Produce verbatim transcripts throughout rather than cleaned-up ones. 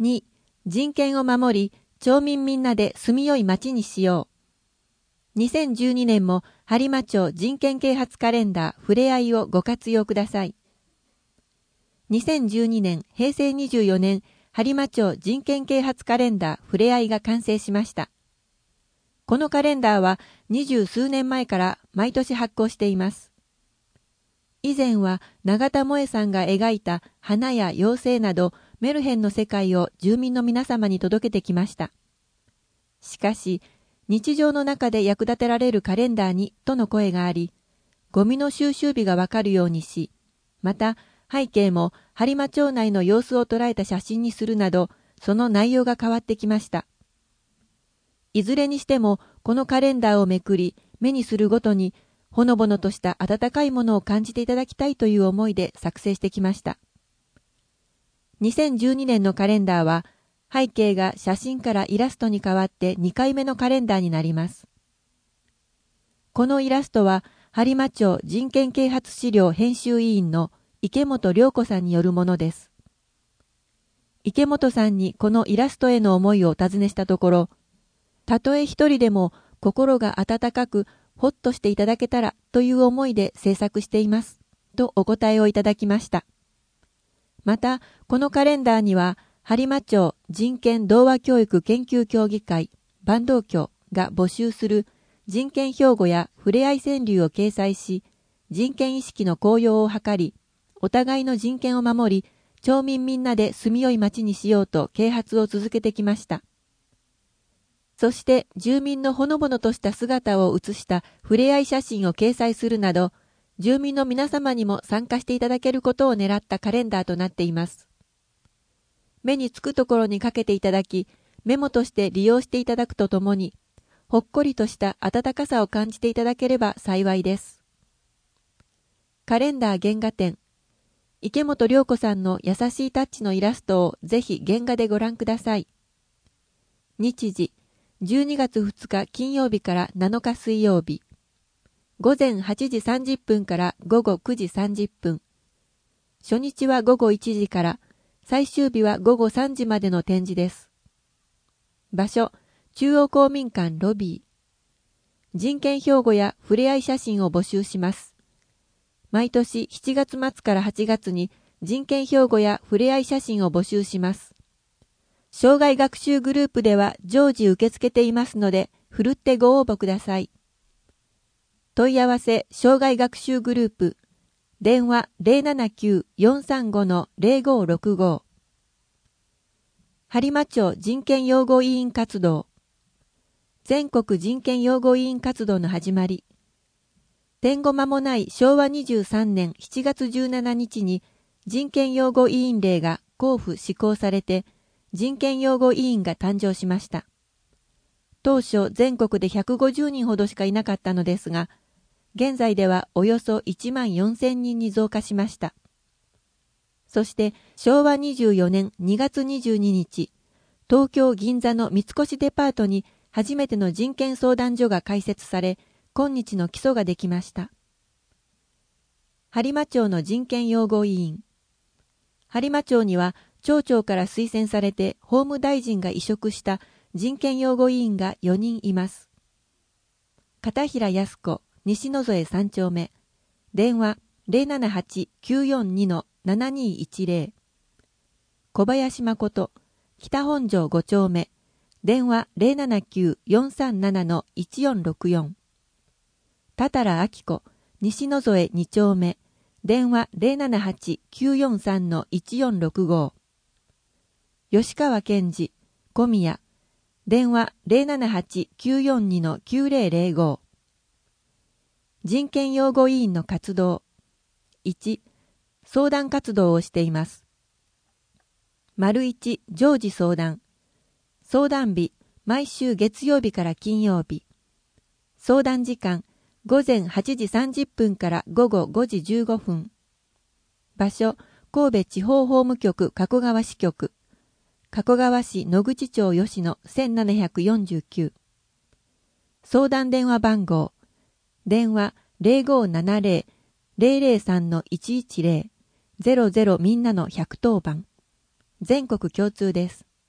に、人権を守り、町民みんなで住みよい町にしよう。にせんじゅうにねんも播磨町人権啓発カレンダーふれあいをご活用ください。にせんじゅうにねんへいせいにじゅうよねん播磨町人権啓発カレンダーふれあいが完成しました。このカレンダーは二十数年前から毎年発行しています。以前は永田萌さんが描いた花や妖精などメルヘンの世界を住民の皆様に届けてきました。しかし、日常の中で役立てられるカレンダーにとの声があり、ゴミの収集日がわかるようにし、また背景も播磨町内の様子を捉えた写真にするなど、その内容が変わってきました。いずれにしても、このカレンダーをめくり、目にするごとに、ほのぼのとした温かいものを感じていただきたいという思いで作成してきました。にせんじゅうにねんのカレンダーは、背景が写真からイラストに変わってにかいめのカレンダーになります。このイラストは、播磨町人権啓発資料編集委員の池本涼子さんによるものです。池本さんにこのイラストへの思いをお尋ねしたところ、たとえ一人でも心が温かくほっとしていただけたらという思いで制作しています、とお答えをいただきました。また、このカレンダーには、播磨町人権童話教育研究協議会坂東協が募集する人権標語やふれあい川柳を掲載し、人権意識の高揚を図り、お互いの人権を守り、町民みんなで住みよい町にしようと啓発を続けてきました。そして住民のほのぼのとした姿を写したふれあい写真を掲載するなど、住民の皆様にも参加していただけることを狙ったカレンダーとなっています。目につくところにかけていただき、メモとして利用していただくとともに、ほっこりとした温かさを感じていただければ幸いです。カレンダー原画展。池本涼子さんの優しいタッチのイラストをぜひ原画でご覧ください。日時、じゅうにがつふつか金曜日からなのか水曜日。ごぜんはちじさんじゅっぷんからごごくじさんじゅっぷん。初日はごごいちじから、最終日はごごさんじまでの展示です。場所、中央公民館ロビー。人権標語やふれあい写真を募集します。毎年しちがつまつからはちがつに人権標語やふれあい写真を募集します。障害学習グループでは常時受け付けていますので、ふるってご応募ください。問い合わせ障害学習グループ。電話 ゼロななきゅう よんさんご ゼロごろくご。播磨町人権擁護委員活動。全国人権擁護委員活動の始まり。戦後間もないしょうわにじゅうさんねんしちがつじゅうしちにちに人権擁護委員令が公布施行されて、人権擁護委員が誕生しました。当初全国でひゃくごじゅうにんほどしかいなかったのですが、現在ではおよそいちまんよんせんにんに増加しました。そしてしょうわにじゅうよねんにがつにじゅうににち、東京銀座の三越デパートに初めての人権相談所が開設され、今日の基礎ができました。播磨町の人権擁護委員。播磨町には町長から推薦されて法務大臣が委嘱した人権擁護委員がよにんいます。片平靖子、西野添さんちょうめ。電話 ゼロななはち きゅうよんに ななにいちゼロ。小林誠、北本庄ごちょうめ。電話 ゼロななきゅう よんさんなな いちよんろくよん。多々良明子、西野添にちょうめ。電話 ゼロななはち きゅうよんさん いちよんろくご。吉川健二、小宮。電話 ゼロななはち きゅうよんに きゅうゼロゼロご。人権擁護委員の活動。いち、相談活動をしています。丸いち、常時相談。相談日、毎週月曜日から金曜日。相談時間、ごぜんはちじさんじゅっぷんからごごごじじゅうごふん。場所、神戸地方法務局加古川支局。加古川市野口町吉野せんななひゃくよんじゅうきゅう。相談電話番号。電話 ゼロごななゼロ ゼロゼロさん いちいちゼロ ゼロゼロみんなのひゃくとおばん。全国共通です。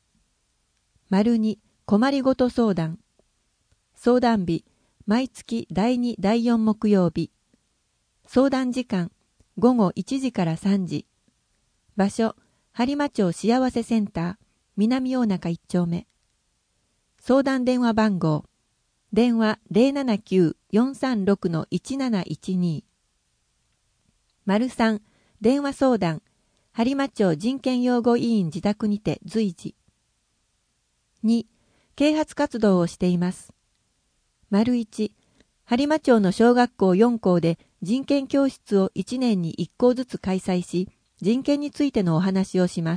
丸に困りごと相談。相談日、毎月だいに、だいよん木曜日。相談時間、午後いちじからさんじ。場所、播磨町幸せセンター、南大中いっ丁目。相談電話番号、電話 ゼロななきゅう よんさんろく いちなないちに。丸さん、電話相談、播磨町人権擁護委員自宅にて随時。に、啓発活動をしています。丸いち、播磨町の小学校よん校で人権教室をいちねんにいっ校ずつ開催し、人権についてのお話をします。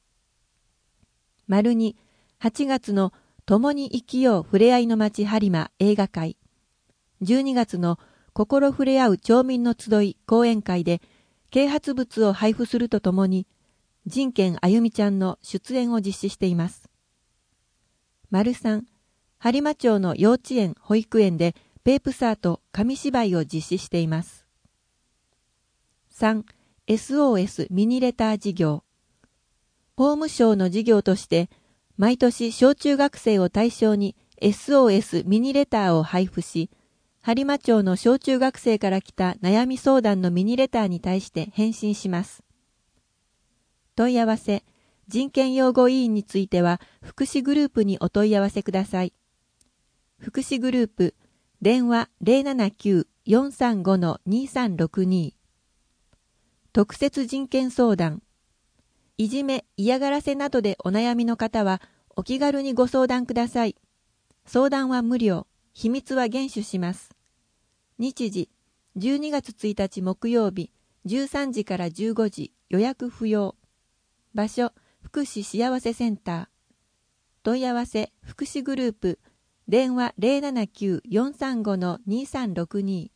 丸に、はちがつの共に生きようふれあいの街播磨映画会。じゅうにがつの心触れ合う町民の集い講演会で啓発物を配布するとともに、人権あゆみちゃんの出演を実施しています。丸さん、播磨町の幼稚園・保育園でペープサート紙芝居を実施しています。さん、エスオーエス ミニレター事業。法務省の事業として、毎年小中学生を対象に エスオーエス ミニレターを配布し、播磨町の小中学生から来た悩み相談のミニレターに対して返信します。問い合わせ、人権擁護委員については、福祉グループにお問い合わせください。福祉グループ、電話 ゼロななきゅう よんさんご にさんろくに。特設人権相談。いじめ、嫌がらせなどでお悩みの方は、お気軽にご相談ください。相談は無料。秘密は厳守します。日時、じゅうにがつついたち木曜日、じゅうさんじからじゅうごじ、予約不要。場所、福祉幸せセンター。問い合わせ、福祉グループ、電話 ゼロななきゅう よんさんご にさんろくに。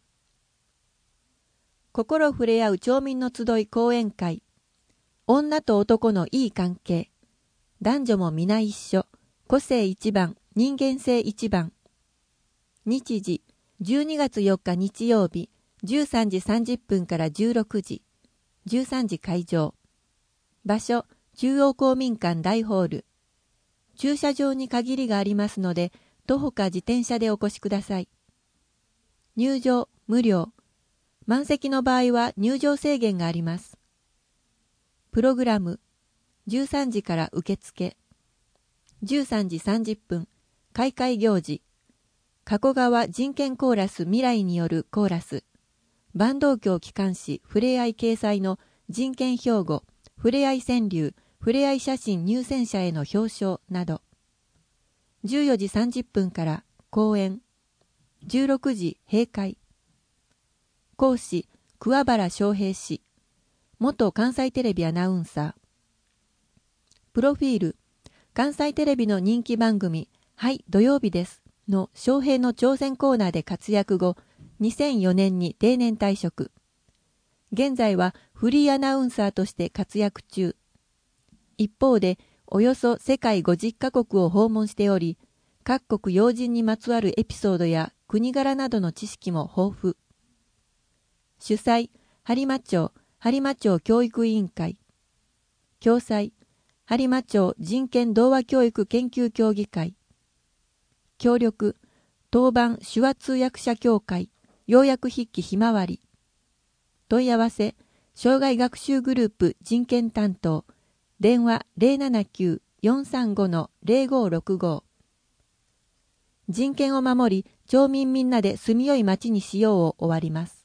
心触れ合う町民の集い講演会。女と男のいい関係。男女も皆一緒。個性一番、人間性一番。日時、じゅうにがつよっか日曜日、じゅうさんじさんじゅっぷんからじゅうろくじ。じゅうさんじ会場。場所、中央公民館大ホール。駐車場に限りがありますので、徒歩か自転車でお越しください。入場、無料。満席の場合は入場制限があります。プログラム、じゅうさんじから受付。じゅうさんじさんじゅっぷん、開会行事。加古川人権コーラス未来によるコーラス。坂東京機関誌ふれあい掲載の人権標語、ふれあい川柳、ふれあい写真入選者への表彰など。じゅうよじさんじゅっぷんから講演。じゅうろくじ閉会。講師、桑原昌平氏。元関西テレビアナウンサー。プロフィール。関西テレビの人気番組、はい土曜日ですの昌平の挑戦コーナーで活躍後、にせんよねんに定年退職。現在はフリーアナウンサーとして活躍中。一方で、およそ世界ごじゅっカ国を訪問しており、各国要人にまつわるエピソードや国柄などの知識も豊富。主催、播磨町、播磨町教育委員会。共催、播磨町人権童話教育研究協議会。協力、当番手話通訳者協会、要約筆記ひまわり。問い合わせ、障害学習グループ人権担当、電話 ゼロななきゅう よんさんご ゼロごろくご。人権を守り、町民みんなで住みよい町にしようを終わります。